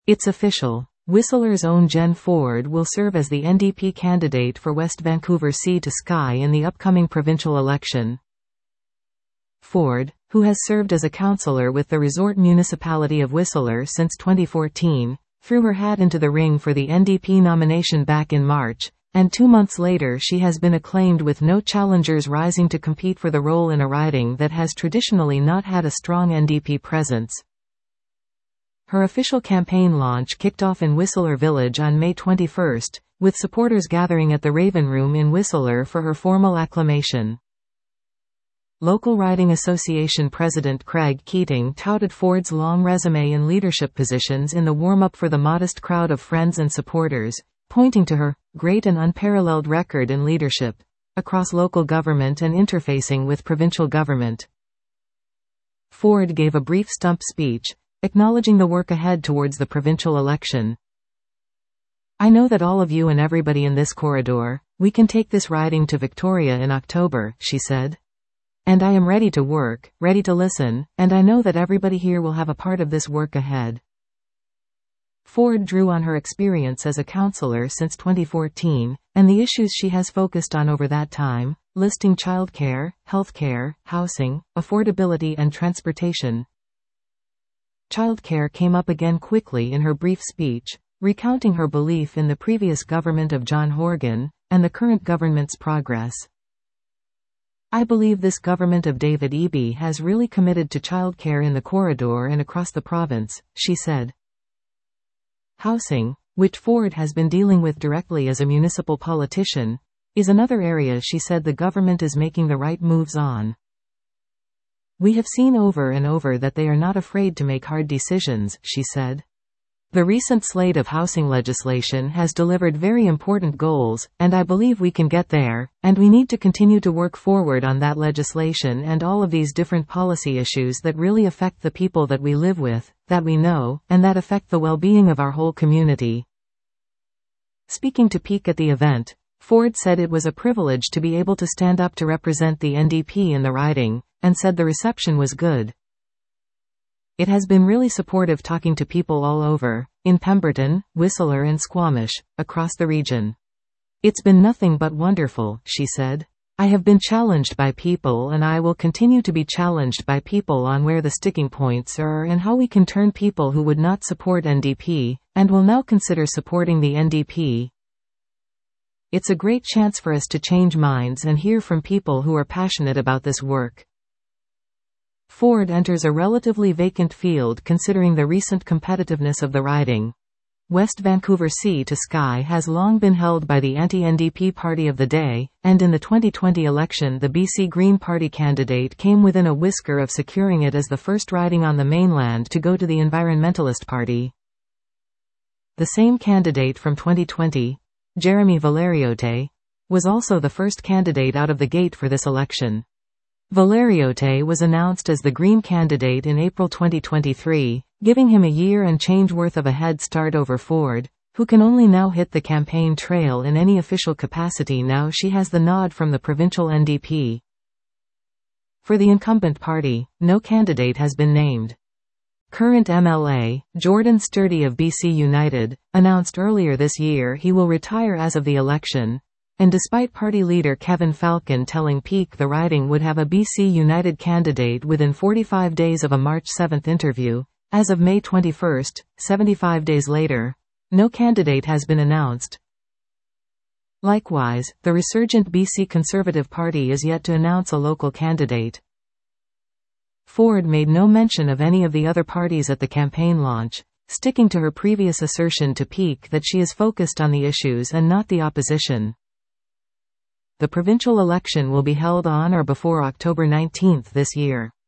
It's official. Whistler's own Jen Ford will serve as the NDP candidate for West Vancouver Sea to Skye in the upcoming provincial election. Ford, who has served as a councillor with the resort municipality of Whistler since 2014, threw her hat into the ring for the NDP nomination back in March, and 2 months later she has been acclaimed with no challengers rising to compete for the role in a riding that has traditionally not had a strong NDP presence. Her official campaign launch kicked off in Whistler Village on May 21, with supporters gathering at the Raven Room in Whistler for her formal acclamation. Local Riding Association President Craig Keating touted Ford's long resume and leadership positions in the warm-up for the modest crowd of friends and supporters, pointing to her great and unparalleled record in leadership across local government and interfacing with provincial government. Ford gave a brief stump speech, acknowledging the work ahead towards the provincial election. "I know that all of you and everybody in this corridor, we can take this riding to Victoria in October," she said. "And I am ready to work, ready to listen, and I know that everybody here will have a part of this work ahead." Ford drew on her experience as a councillor since 2014, and the issues she has focused on over that time, listing childcare, healthcare, housing, affordability and transportation. Childcare came up again quickly in her brief speech, recounting her belief in the previous government of John Horgan, and the current government's progress. "I believe this government of David Eby has really committed to childcare in the corridor and across the province," she said. Housing, which Ford has been dealing with directly as a municipal politician, is another area she said the government is making the right moves on. "We have seen over and over that they are not afraid to make hard decisions," she said. "The recent slate of housing legislation has delivered very important goals, and I believe we can get there, and we need to continue to work forward on that legislation and all of these different policy issues that really affect the people that we live with, that we know, and that affect the well-being of our whole community." Speaking to Peak at the event, Ford said it was a privilege to be able to stand up to represent the NDP in the riding, and said the reception was good. "It has been really supportive talking to people all over, in Pemberton, Whistler and Squamish, across the region. It's been nothing but wonderful," she said. "I have been challenged by people and I will continue to be challenged by people on where the sticking points are and how we can turn people who would not support NDP, and will now consider supporting the NDP. It's a great chance for us to change minds and hear from people who are passionate about this work." Ford enters a relatively vacant field considering the recent competitiveness of the riding. West Vancouver Sea to Skye has long been held by the anti-NDP party of the day, and in the 2020 election the BC Green Party candidate came within a whisker of securing it as the first riding on the mainland to go to the Environmentalist Party. The same candidate from 2020, Jeremy Valeriote, was also the first candidate out of the gate for this election. Valeriote was announced as the Green candidate in April 2023, giving him a year and change worth of a head start over Ford, who can only now hit the campaign trail in any official capacity now she has the nod from the provincial NDP. For the incumbent party, no candidate has been named. Current MLA, Jordan Sturdy of BC United, announced earlier this year he will retire as of the election, and despite party leader Kevin Falcon telling Peak the riding would have a BC United candidate within 45 days of a March 7 interview, as of May 21, 75 days later, no candidate has been announced. Likewise, the resurgent BC Conservative Party is yet to announce a local candidate. Ford made no mention of any of the other parties at the campaign launch, sticking to her previous assertion to Peak that she is focused on the issues and not the opposition. The provincial election will be held on or before October 19 this year.